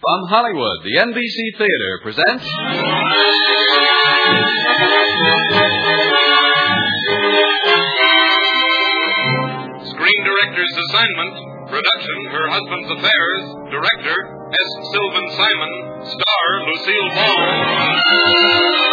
From Hollywood, the NBC Theater presents... Screen Director's Assignment. Production, Her Husband's Affairs. Director, S. Sylvan Simon. Star, Lucille Ball.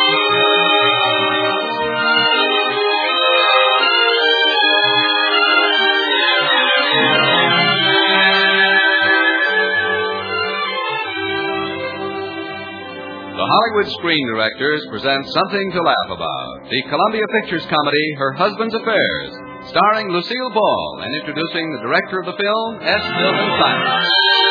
The Hollywood Screen Directors present Something to Laugh About, the Columbia Pictures comedy Her Husband's Affairs, starring Lucille Ball and introducing the director of the film, S. Sylvan Simon.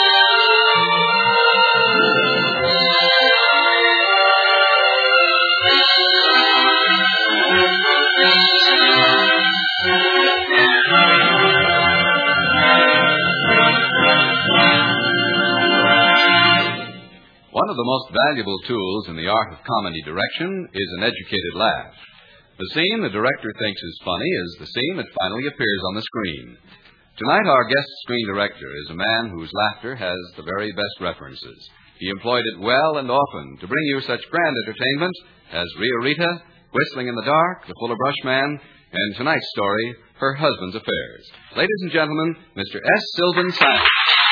One of the most valuable tools in the art of comedy direction is an educated laugh. The scene the director thinks is funny is the scene that finally appears on the screen. Tonight, our guest screen director is a man whose laughter has the very best references. He employed it well and often to bring you such grand entertainment as Rio Rita, Whistling in the Dark, The Fuller Brush Man, and tonight's story, Her Husband's Affairs. Ladies and gentlemen, Mr. S. Sylvan Simon.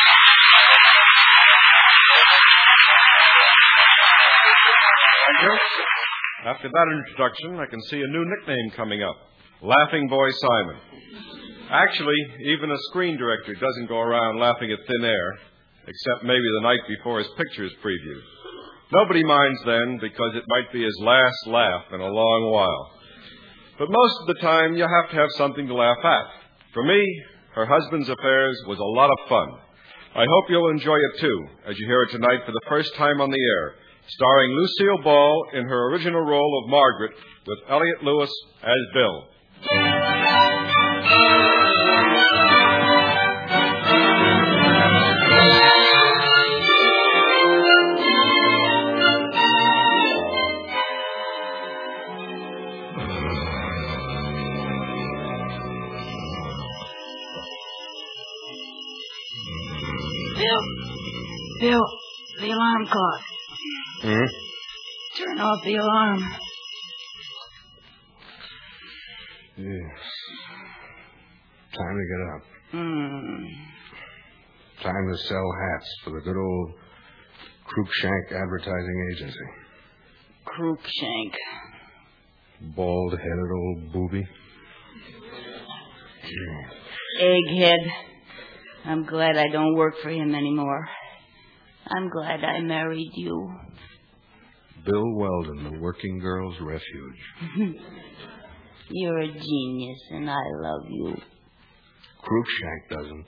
After that introduction, I can see a new nickname coming up, Laughing Boy Simon. Actually, even a screen director doesn't go around laughing at thin air, except maybe the night before his picture's previewed. Nobody minds then, because it might be his last laugh in a long while. But most of the time, you have to have something to laugh at. For me, Her Husband's Affairs was a lot of fun. I hope you'll enjoy it, too, as you hear it tonight for the first time on the air, starring Lucille Ball in her original role of Margaret with Elliott Lewis as Bill. Bill, the alarm clock. Turn off the alarm. Yes. Time to get up. Time to sell hats for the good old Cruikshank Advertising Agency. Cruikshank. Bald-headed old booby. Egghead. I'm glad I don't work for him anymore. I'm glad I married you. Bill Weldon, the working girl's refuge. You're a genius, and I love you. Cruikshank doesn't.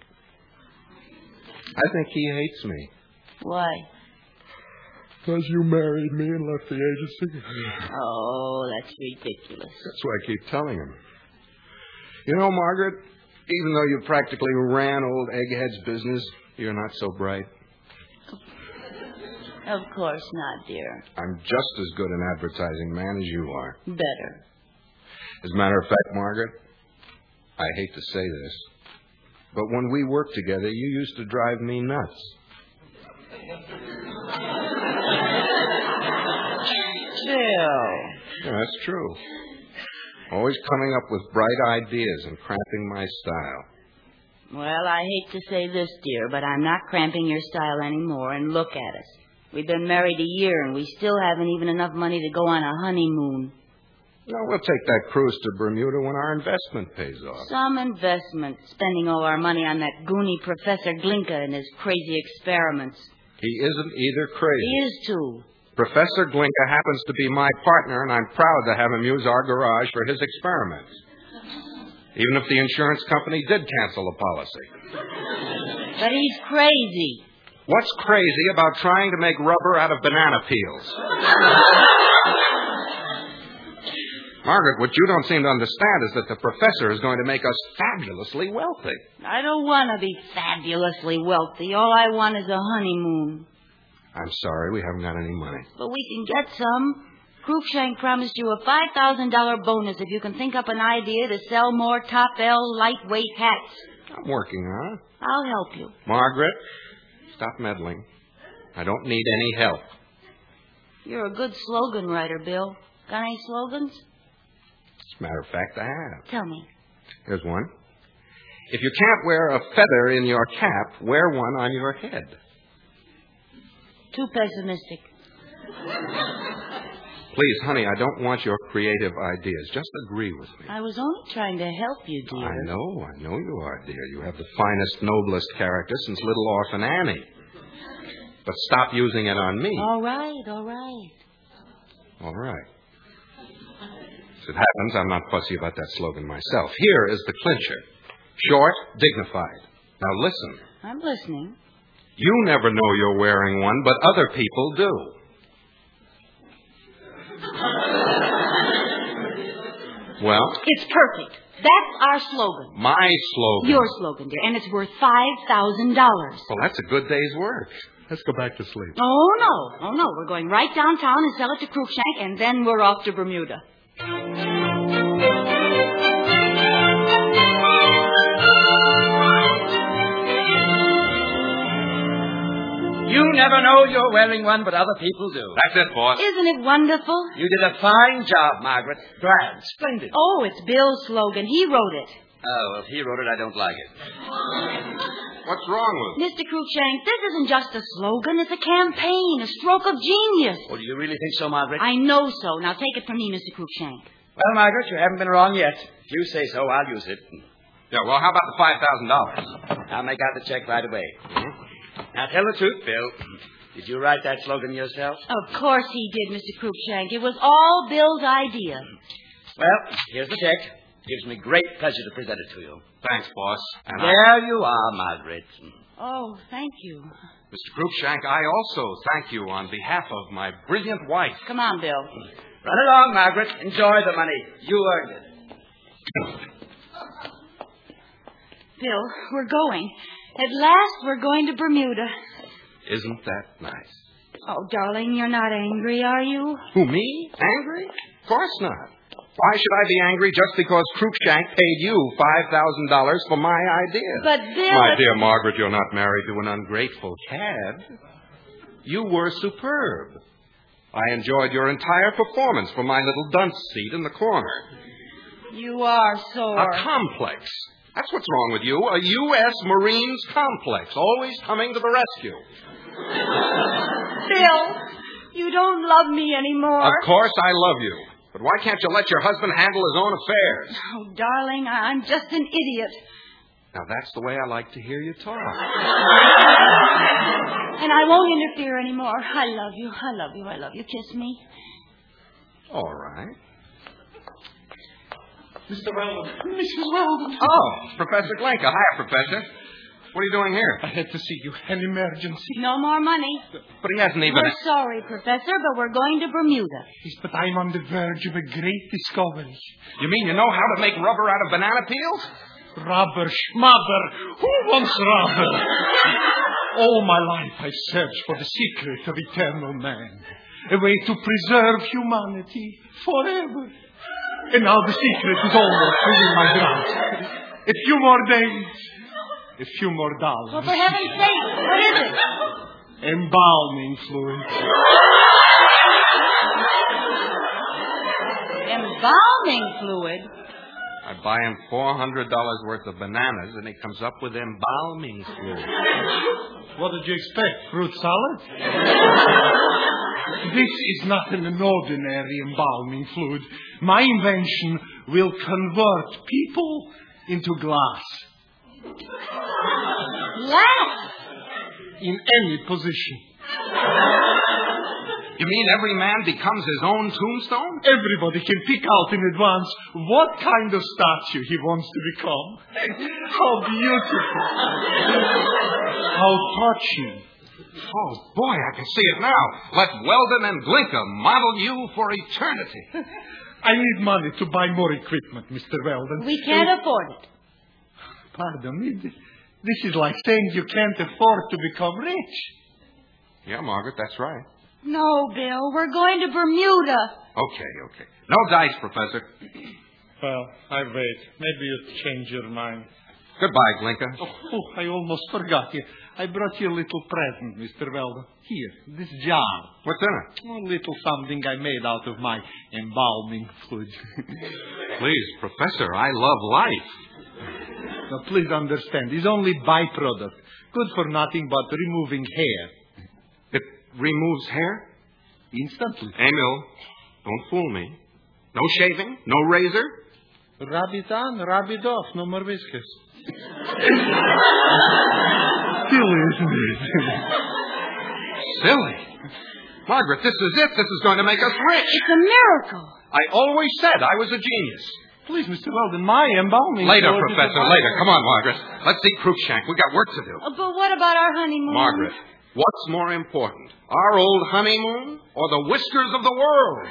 I think he hates me. Why? Because you married me and left the agency. Oh, that's ridiculous. That's what I keep telling him. You know, Margaret, even though you practically ran old Egghead's business, you're not so bright. Of course not, dear. I'm just as good an advertising man as you are. Better. As a matter of fact, Margaret, I hate to say this, but when we worked together, you used to drive me nuts. Bill. Yeah, that's true. Always coming up with bright ideas and cramping my style. Well, I hate to say this, dear, but I'm not cramping your style anymore, and look at us. We've been married a year, and we still haven't even enough money to go on a honeymoon. No, we'll take that cruise to Bermuda when our investment pays off. Some investment, spending all our money on that goony Professor Glinka and his crazy experiments. He isn't either crazy. He is, too. Professor Glinka happens to be my partner, and I'm proud to have him use our garage for his experiments. Even if the insurance company did cancel the policy. But he's crazy. What's crazy about trying to make rubber out of banana peels? Margaret, what you don't seem to understand is that the professor is going to make us fabulously wealthy. I don't want to be fabulously wealthy. All I want is a honeymoon. I'm sorry, we haven't got any money. But we can get some. Cruikshank promised you a $5,000 bonus if you can think up an idea to sell more Top L lightweight hats. I'm working on it. I'll help you. Margaret, stop meddling. I don't need any help. You're a good slogan writer, Bill. Got any slogans? As a matter of fact, I have. Tell me. Here's one. If you can't wear a feather in your cap, wear one on your head. Too pessimistic. Please, honey, I don't want your creative ideas. Just agree with me. I was only trying to help you, dear. I know you are, dear. You have the finest, noblest character since Little Orphan Annie. But stop using it on me. All right. All right. As it happens, I'm not fussy about that slogan myself. Here is the clincher. Short, dignified. Now listen. I'm listening. You never know you're wearing one, but other people do. Well? It's perfect. That's our slogan. My slogan. Your slogan, dear. And it's worth $5,000. Well, that's a good day's work. Let's go back to sleep. Oh, no. We're going right downtown and sell it to Cruikshank, and then we're off to Bermuda. You never know you're wearing one, but other people do. That's it, boss. Isn't it wonderful? You did a fine job, Margaret. Grand. Splendid. Oh, it's Bill's slogan. He wrote it. Oh, if he wrote it, I don't like it. What's wrong with it? Mr. Cruikshank, this isn't just a slogan. It's a campaign, a stroke of genius. Oh, do you really think so, Margaret? I know so. Now take it from me, Mr. Cruikshank. Well, Margaret, you haven't been wrong yet. If you say so, I'll use it. Yeah, well, how about the $5,000? I'll make out the check right away. Now, tell the truth, Bill. Did you write that slogan yourself? Of course he did, Mr. Cruikshank. It was all Bill's idea. Well, here's the check. Gives me great pleasure to present it to you. Thanks, boss. And there you are, Margaret. Oh, thank you. Mr. Cruikshank, I also thank you on behalf of my brilliant wife. Come on, Bill. Run along, Margaret. Enjoy the money. You earned it. Bill, we're going. At last, we're going to Bermuda. Isn't that nice? Oh, darling, you're not angry, are you? Who, me? Angry? Of course not. Why should I be angry just because Cruikshank paid you $5,000 for my idea? But, Bill... My dear Margaret, you're not married to an ungrateful cad. You were superb. I enjoyed your entire performance from my little dunce seat in the corner. You are sore. A complex. That's what's wrong with you. A U.S. Marines complex, always coming to the rescue. Bill, you don't love me anymore. Of course I love you. But why can't you let your husband handle his own affairs? Oh, darling, I'm just an idiot. Now, that's the way I like to hear you talk. And I won't interfere anymore. I love you. I love you. I love you. Kiss me. All right. Mr. Weldon. Mrs. Weldon. Oh, Professor Glenka. Hi, Professor. What are you doing here? I had to see you. An emergency. No more money. But he hasn't even... We're sorry, Professor, but we're going to Bermuda. Yes, but I'm on the verge of a great discovery. You mean you know how to make rubber out of banana peels? Rubber, schmubber. Who wants rubber? All my life I searched for the secret of eternal man. A way to preserve humanity forever. And now the secret is almost within my grasp. A few more days. A few more dollars. Well, for heaven's sake, what is it? Embalming fluid. Embalming fluid? I buy him $400 worth of bananas, and he comes up with embalming fluid. What did you expect? Fruit salad? This is not an ordinary embalming fluid. My invention will convert people into glass. Glass? In any position. You mean every man becomes his own tombstone? Everybody can pick out in advance what kind of statue he wants to become. How beautiful. How touching. Oh, boy, I can see it now. Let Weldon and Glinka model you for eternity. I need money to buy more equipment, Mr. Weldon. We can't afford it. Pardon me. This is like saying you can't afford to become rich. Yeah, Margaret, that's right. No, Bill. We're going to Bermuda. Okay. No dice, Professor. Well, I wait. Maybe you'll change your mind. Goodbye, Glinka. Oh, I almost forgot you. I brought you a little present, Mr. Weldon. Here, this jar. What's in it? A little something I made out of my embalming fluid. Please, Professor, I love life. Now, please understand, it's only byproduct. Good for nothing but removing hair. It removes hair? Instantly. Emil, don't fool me. No shaving? No razor? Rub it on, rub it off. No more whiskers. Silly, isn't it? Silly. Margaret, this is it. This is going to make us rich. It's a miracle. I always said I was a genius. Please, Mr. Weldon, my embalming... Later, Professor, later. Come on, Margaret. Let's see Cruikshank. We got work to do. But what about our honeymoon? Margaret, what's more important? Our old honeymoon or the whiskers of the world?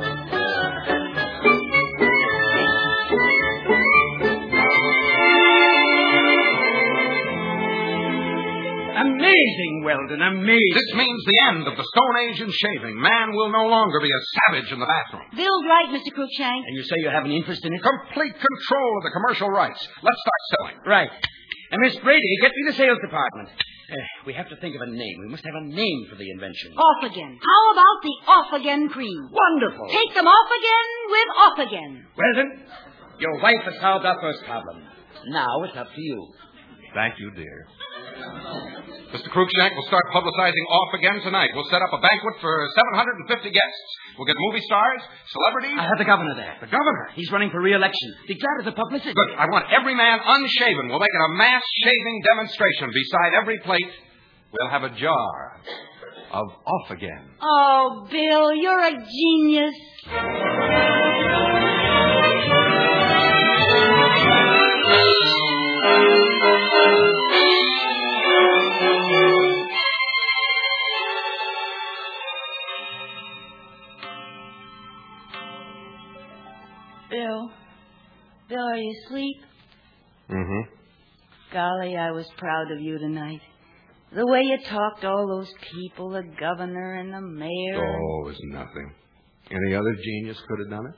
Amazing, Weldon, amazing. This means the end of the Stone Age in shaving. Man will no longer be a savage in the bathroom. Bill's right, Mr. Cruikshank. And you say you have an interest in it? Complete control of the commercial rights. Let's start selling. Right. And Miss Brady, get me the sales department. We have to think of a name. We must have a name for the invention. Off again. How about the off again cream? Wonderful. Take them off again with off again. Weldon, your wife has solved our first problem. Now it's up to you. Thank you, dear. Mr. Cruikshank will start publicizing Off Again tonight. We'll set up a banquet for 750 guests. We'll get movie stars, celebrities. I have the governor there. The governor? He's running for re-election. Be glad of the publicity. Good. I want every man unshaven. We'll make it a mass shaving demonstration. Beside every plate, we'll have a jar of Off Again. Oh, Bill, you're a genius. Bill, are you asleep? Mm-hmm. Golly, I was proud of you tonight. The way you talked to all those people, the governor and the mayor. Oh, it was nothing. Any other genius could have done it.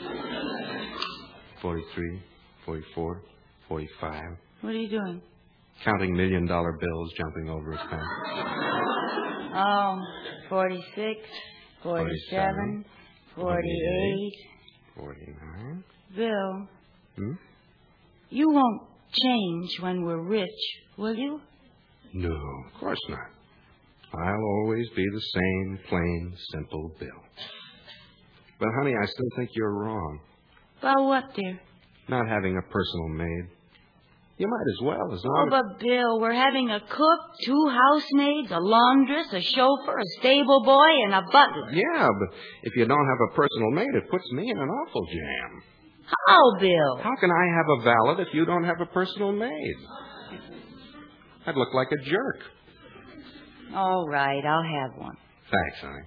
43, 44, 45. What are you doing? Counting $1 million bills jumping over his pen. Oh, 46, 47, 48. 49. Bill. Hmm? You won't change when we're rich, will you? No, of course not. I'll always be the same plain, simple Bill. But, honey, I still think you're wrong. About what, dear? Not having a personal maid. You might as well, as Oh, long as... but Bill, we're having a cook, 2 housemaids, a laundress, a chauffeur, a stable boy, and a butler. Yeah, but if you don't have a personal maid, it puts me in an awful jam. How, Bill? How can I have a valet if you don't have a personal maid? I'd look like a jerk. All right, I'll have one. Thanks, honey.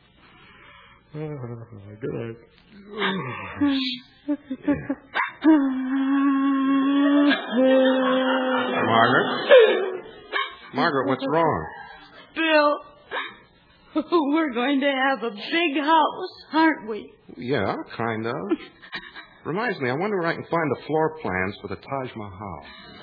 Good night. Margaret, what's wrong? Bill, we're going to have a big house, aren't we? Yeah, kind of. Reminds me, I wonder where I can find the floor plans for the Taj Mahal.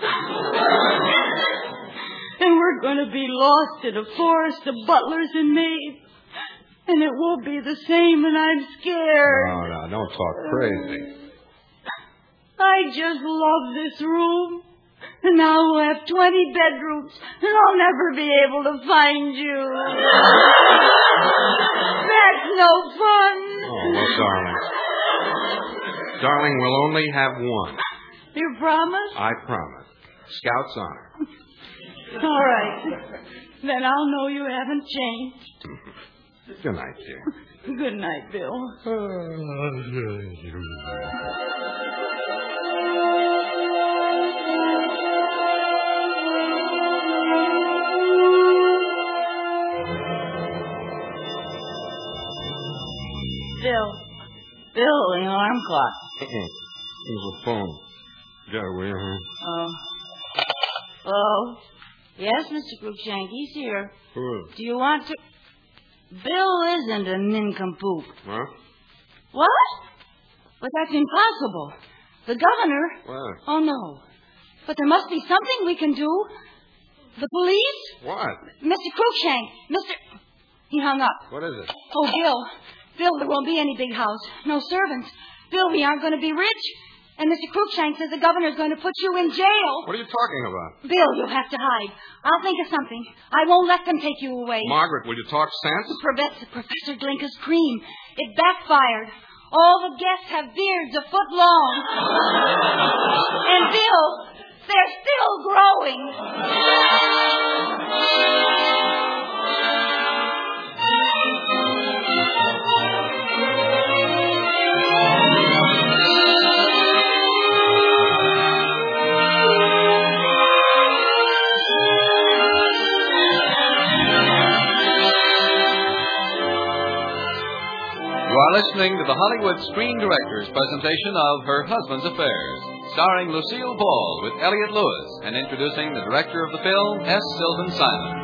And we're going to be lost in a forest of butlers and maids. And it won't be the same, and I'm scared. No, don't talk crazy. I just love this room. And now we'll have 20 bedrooms, and I'll never be able to find you. That's no fun. Oh, well, darling. Darling, we'll only have one. You promise? I promise. Scout's honor. All right. Then I'll know you haven't changed. Good night, dear. Good night, Bill. Bill, the alarm clock. There's a phone. Got away, huh? Oh. Yes, Mr. Cruikshank, he's here. Who? Do you want to... Bill isn't a nincompoop. Huh? What? But that's impossible. The governor... What? Oh, no. But there must be something we can do. The police? What? Mr. Cruikshank. He hung up. What is it? Oh, Bill, there won't be any big house. No servants. Bill, we aren't going to be rich. And Mr. Cruikshank says the governor's going to put you in jail. What are you talking about? Bill, you'll have to hide. I'll think of something. I won't let them take you away. Margaret, will you talk sense? Professor Glinka's cream. It backfired. All the guests have beards a foot long. And Bill, they're still growing. You are listening to the Hollywood Screen Directors presentation of Her Husband's Affairs, starring Lucille Ball with Elliott Lewis, and introducing the director of the film, S. Sylvan Simon.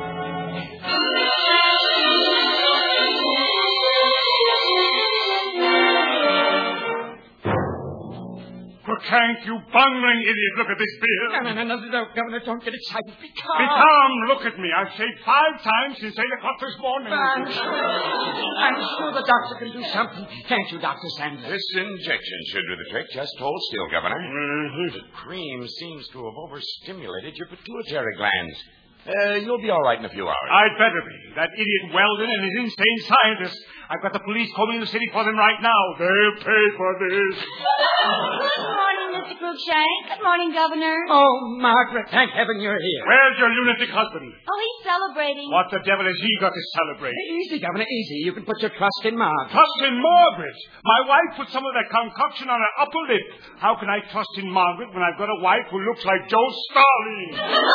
Cruikshank, you bungling idiot, look at this beer. No, Governor, don't get excited. Be calm. Be calm, look at me. I've shaved 5 times since 8 o'clock this morning. I'm sure the doctor can do something. Can't you, Dr. Sandler? This injection should do the trick. Just hold still, Governor. The cream seems to have overstimulated your pituitary glands. You'll be all right in a few hours. I'd better be. That idiot Weldon and his insane scientist. I've got the police combing the city for them right now. They'll pay for this. Good morning, Mr. Cruikshank. Good morning, Governor. Oh, Margaret, thank heaven you're here. Where's your lunatic husband? Oh, he's celebrating. What the devil has he got to celebrate? Easy, Governor, easy. You can put your trust in Margaret. Trust in Margaret? My wife put some of that concoction on her upper lip. How can I trust in Margaret when I've got a wife who looks like Joe Stalin?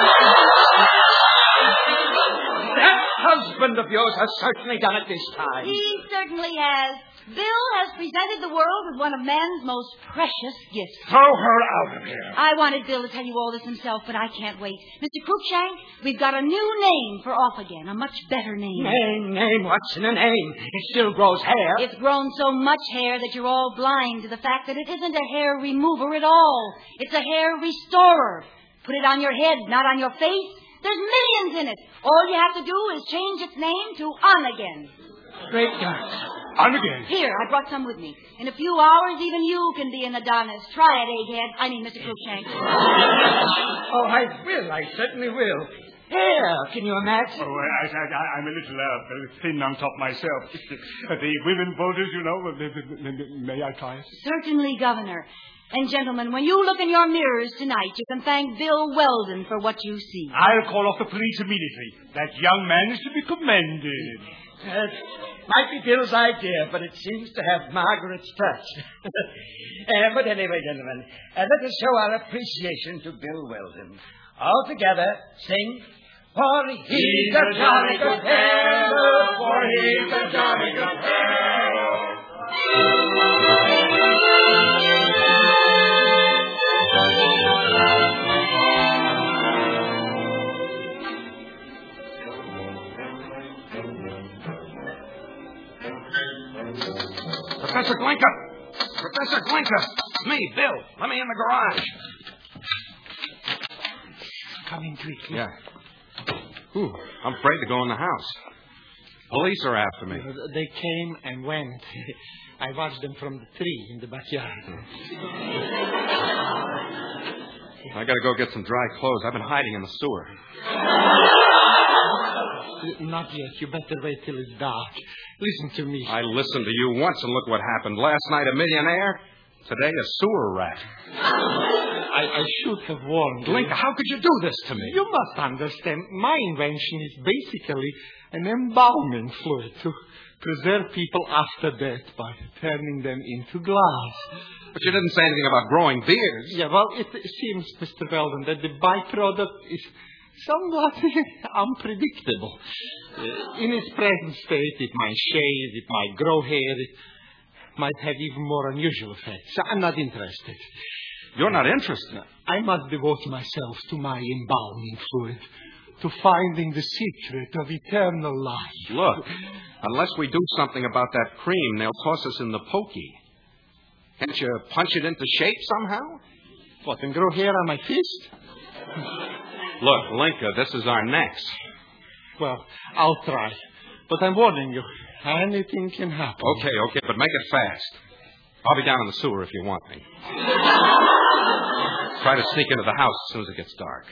That husband of yours has certainly done it this time. He certainly has. Bill has presented the world with one of man's most precious gifts. Throw her out of here. I wanted Bill to tell you all this himself, but I can't wait. Mr. Cruikshank, we've got a new name for Off Again, a much better name. Name? What's in a name? It still grows hair. It's grown so much hair that you're all blind to the fact that it isn't a hair remover at all. It's a hair restorer. Put it on your head, not on your face. There's millions in it. All you have to do is change its name to On Again. Great guns. On again. Here, I brought some with me. In a few hours, even you can be an Adonis. Try it, Egghead. I mean, Mr. Cruikshank. Oh, I will. I certainly will. Here, can you imagine? Oh, I'm a little thin on top myself. The women voters, you know, may I try it? Certainly, Governor. And, gentlemen, when you look in your mirrors tonight, you can thank Bill Weldon for what you see. I'll call off the police immediately. That young man is to be commended. Might be Bill's idea, but it seems to have Margaret's touch. But anyway, gentlemen, let us show our appreciation to Bill Weldon. All together, sing, for he's a jolly good fellow, for he's a jolly good fellow. Professor Glinka! Professor Glinka! Me, Bill. Let me in the garage. Come in quickly. Yeah. Ooh, I'm afraid to go in the house. Police are after me. They came and went. I watched them from the tree in the backyard. I gotta go get some dry clothes. I've been hiding in the sewer. Not yet. You better wait till it's dark. Listen to me. I listened to you once, and look what happened. Last night, a millionaire. Today, a sewer rat. I should have warned you. Glinka, how could you do this to me? You must understand, my invention is basically an embalming fluid to preserve people after death by turning them into glass. But you didn't say anything about growing beards. Yeah, well, it seems, Mr. Weldon, that the byproduct is somewhat unpredictable. In its present state, it might shave, it might grow hair, it might have even more unusual effects. I'm not interested. You're not interested? I must devote myself to my embalming fluid, to finding the secret of eternal life. Look, unless we do something about that cream, they'll toss us in the pokey. Can't you punch it into shape somehow? What, and grow hair on my fist? Look, Linka, this is our next. Well, I'll try. But I'm warning you, anything can happen. Okay, but make it fast. I'll be down in the sewer if you want me. Try to sneak into the house as soon as it gets dark.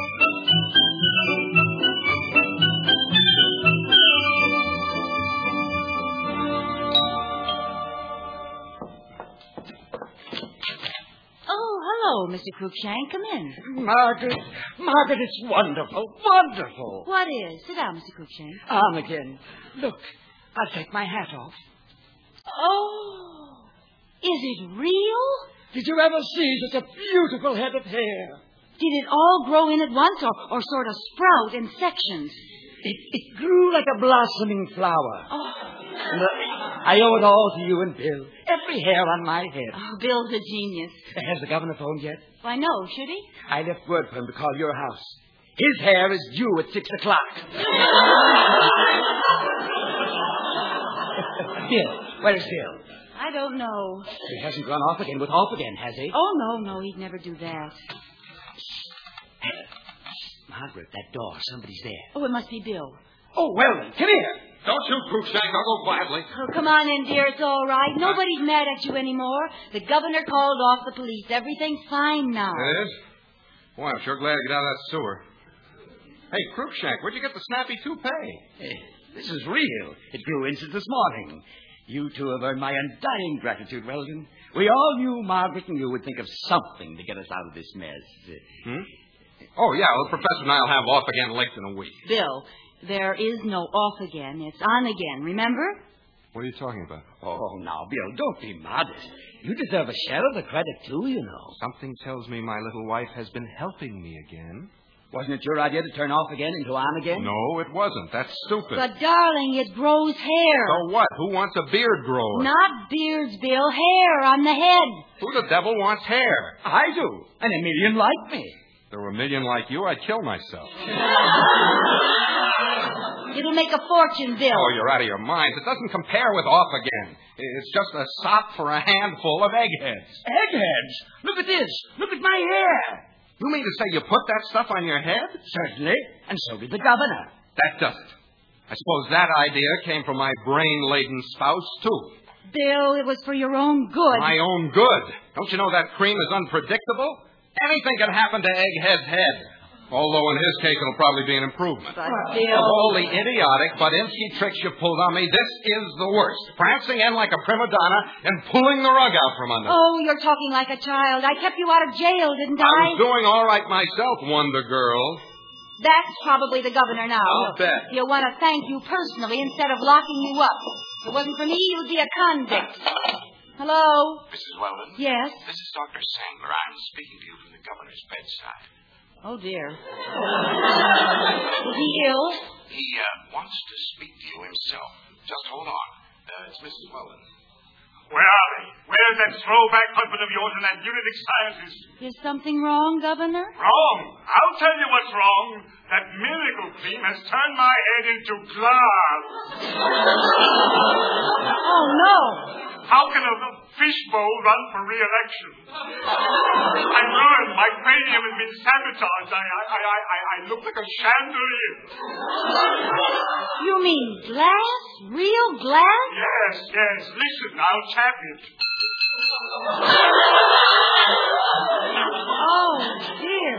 Hello, Mr. Cruikshank. Come in. Margaret, it's wonderful, wonderful. What is? Sit down, Mr. Cruikshank. On again. Look, I'll take my hat off. Oh, is it real? Did you ever see such a beautiful head of hair? Did it all grow in at once or sort of sprout in sections? It grew like a blossoming flower. Oh. Look, I owe it all to you and Bill. Every hair on my head. Oh, Bill's a genius. Has the governor phoned yet? Why, no, should he? I left word for him to call your house. His hair is due at 6 o'clock. Bill, where's Bill? I don't know. He hasn't gone off again, has he? Oh, no, he'd never do that. Margaret, that door, somebody's there. Oh, it must be Bill. Oh, well then, come here. Don't shoot, Cruikshank. I'll go quietly. Oh, come on in, dear. It's all right. Nobody's mad at you anymore. The governor called off the police. Everything's fine now. It is? Boy, I'm sure glad to get out of that sewer. Hey, Cruikshank, where'd you get the snappy toupee? Hey, this is real. It grew in since this morning. You two have earned my undying gratitude, Weldon. We all knew Margaret and you would think of something to get us out of this mess. Oh, yeah, well, the professor and I'll have off again late in a week. Bill, there is no off again. It's on again, remember? What are you talking about? Oh, now, Bill, don't be modest. You deserve a share of the credit, too, you know. Something tells me my little wife has been helping me again. Wasn't it your idea to turn off again into on again? No, it wasn't. That's stupid. But, darling, it grows hair. So what? Who wants a beard grower? Not beards, Bill. Hair on the head. Who the devil wants hair? I do. And a million like me. If there were a million like you, I'd kill myself. It'll make a fortune, Bill. Oh, you're out of your mind. It doesn't compare with off again. It's just a sop for a handful of eggheads. Eggheads? Look at this. Look at my hair. You mean to say you put that stuff on your head? Certainly. And so did the governor. That does it. I suppose that idea came from my brain-laden spouse, too. Bill, it was for your own good. My own good. Don't you know that cream is unpredictable? Anything can happen to Egghead's head. Although in his case, it'll probably be an improvement. But, Bill... Of all the idiotic but insky tricks you pulled on me, this is the worst. Prancing in like a prima donna and pulling the rug out from under. Oh, you're talking like a child. I kept you out of jail, didn't I? I was doing all right myself, Wonder Girl. That's probably the governor now. I'll bet. He'll want to thank you personally instead of locking you up. If it wasn't for me, you'd be a convict. Hello? Mrs. Weldon? Yes? This is Dr. Sandler. I'm speaking to you from the governor's bedside. Oh, dear. Is he ill? He wants to speak to you himself. Just hold on. It's Mrs. Weldon. Where are they? Where's that throwback husband of yours and that lunatic scientist? Is something wrong, Governor? Wrong. I'll tell you what's wrong. That miracle cream has turned my head into glass. Oh, no. How can a fishbowl run for re-election? I'm ruined. My cranium has been sabotaged. I look like a chandelier. You mean glass? Real glass? Yes. Listen, I'll tap it. Oh, dear.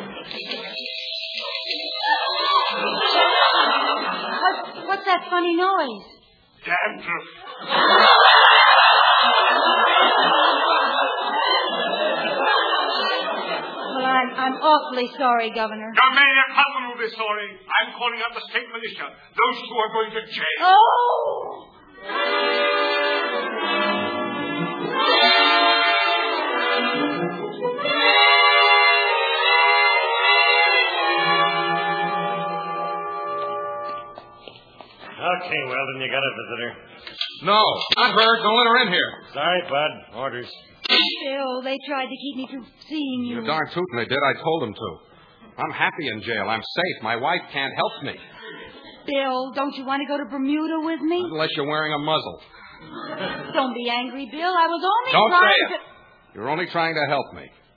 What's that funny noise? Dandruff. Well, I'm awfully sorry, Governor. Young man, you're absolutely sorry. I'm calling out the state militia. Those two are going to jail. Oh! Okay, Weldon, you got a visitor. No, not her. Don't let her in here. Sorry, Bud. Orders. Bill, they tried to keep me from seeing you. You're darn tootin' they did. I told them to. I'm happy in jail. I'm safe. My wife can't help me. Bill, don't you want to go to Bermuda with me? Unless you're wearing a muzzle. Don't be angry, Bill. I was only Don't trying say it. You're only trying to help me.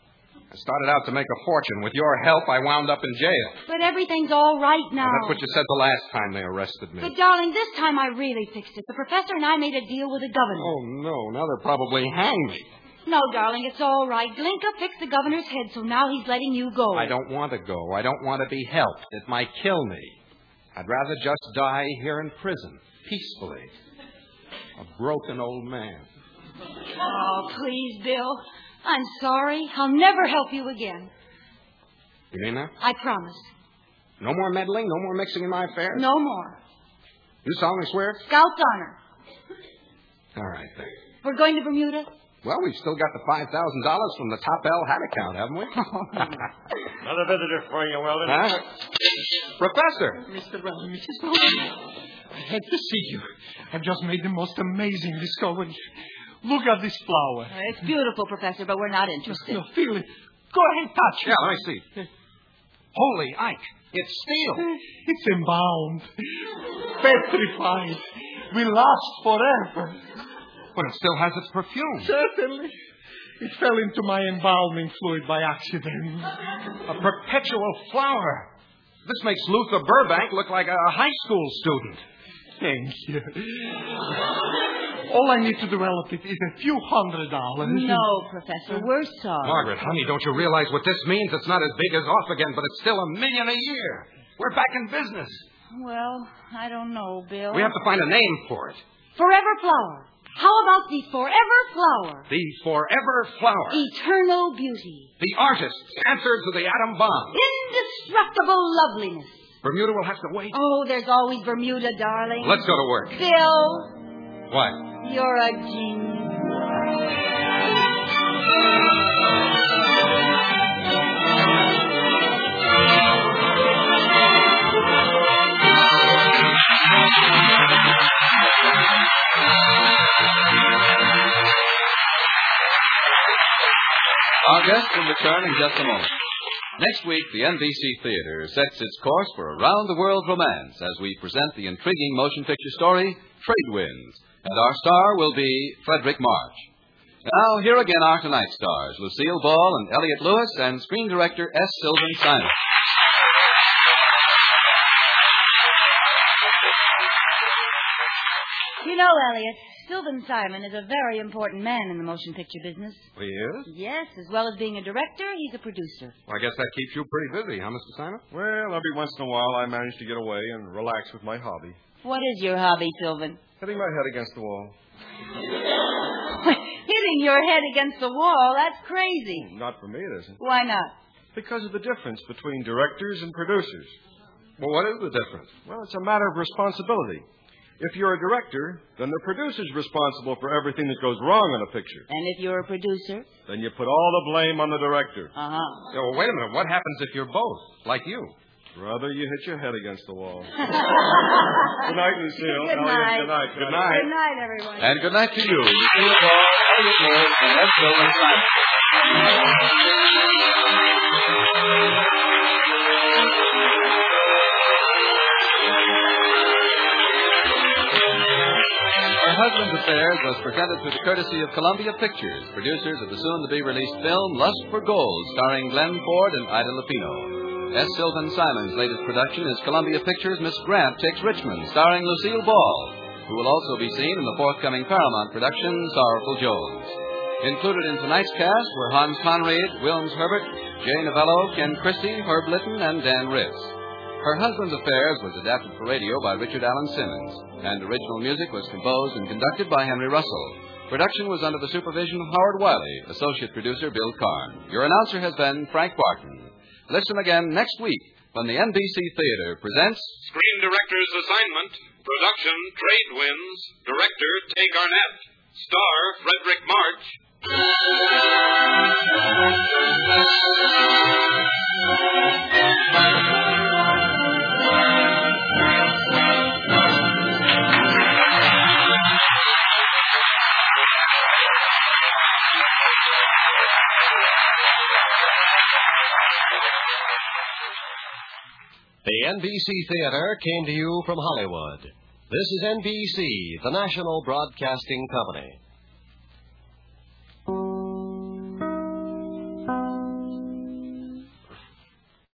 I started out to make a fortune. With your help, I wound up in jail. But everything's all right now. That's what you said the last time they arrested me. But, darling, this time I really fixed it. The professor and I made a deal with the governor. Oh, no. Now they'll probably hang me. No, darling, it's all right. Glinka fixed the governor's head, so now he's letting you go. I don't want to go. I don't want to be helped. It might kill me. I'd rather just die here in prison, peacefully. A broken old man. Oh, please, Bill. I'm sorry. I'll never help you again. You mean that? I promise. No more meddling? No more mixing in my affairs? No more. You solemnly swear? Scout's honor. All right, then. We're going to Bermuda? Well, we've still got the $5,000 from the Top L hat account, haven't we? Another visitor for you, Weldon. Huh? Professor! Mr. Brown, Mrs. Brown, I had to see you. I've just made the most amazing discovery. Look at this flower. It's beautiful, Professor, but we're not interested. No, feel it. Go ahead, touch it. Yeah, let me see. Holy Ike, it's steel. It's embalmed, petrified, will last forever. But it still has its perfume. Certainly. It fell into my embalming fluid by accident. A perpetual flower. This makes Luther Burbank look like a high school student. Thank you. All I need to develop it is a few $100. No, Professor, we're sorry. Margaret, honey, don't you realize what this means? It's not as big as off again, but it's still $1 million a year. We're back in business. Well, I don't know, Bill. We have to find a name for it. Forever Flower. How about the Forever Flower? The Forever Flower. Eternal beauty. The artist's answer to the atom bomb. Indestructible loveliness. Bermuda will have to wait. Oh, there's always Bermuda, darling. Let's go to work. Bill. What? You're a genius. Our guest will return in just a moment. Next week, the NBC Theater sets its course for a round-the-world romance as we present the intriguing motion picture story, Trade Winds, and our star will be Frederick March. Now, here again are tonight's stars, Lucille Ball and Elliot Lewis, and screen director S. Sylvan Simon. You know, Elliot, Sylvan Simon is a very important man in the motion picture business. He is? Yes, as well as being a director, he's a producer. Well, I guess that keeps you pretty busy, huh, Mr. Simon? Well, every once in a while I manage to get away and relax with my hobby. What is your hobby, Sylvan? Hitting my head against the wall. Hitting your head against the wall, that's crazy. Not for me, it isn't. Why not? Because of the difference between directors and producers. Well, what is the difference? Well, it's a matter of responsibility. If you're a director, then the producer's responsible for everything that goes wrong in a picture. And if you're a producer? Then you put all the blame on the director. Uh-huh. Yeah, well, wait a minute. What happens if you're both, like you? Brother, you hit your head against the wall. Good night, Lucille. Good Elliot, night. good night. Good night. Good night, everyone. And good night to you, Lucille Ball, Elliot Lewis, and S. Sylvan Simon. Her Husband's Affairs was presented through the courtesy of Columbia Pictures, producers of the soon-to-be-released film Lust for Gold, starring Glenn Ford and Ida Lupino. S. Sylvan Simon's latest production is Columbia Pictures' Miss Grant Takes Richmond, starring Lucille Ball, who will also be seen in the forthcoming Paramount production, Sorrowful Jones. Included in tonight's cast were Hans Conried, Wilms Herbert, Jay Novello, Ken Christie, Herb Litton, and Dan Ritz. Her Husband's Affairs was adapted for radio by Richard Allen Simmons, and original music was composed and conducted by Henry Russell. Production was under the supervision of Howard Wiley, associate producer Bill Karn. Your announcer has been Frank Barton. Listen again next week when the NBC Theater presents Screen Director's Assignment. Production, Trade Winds. Director, Tay Garnett. Star, Frederick March. The NBC Theater came to you from Hollywood. This is NBC, the national broadcasting company.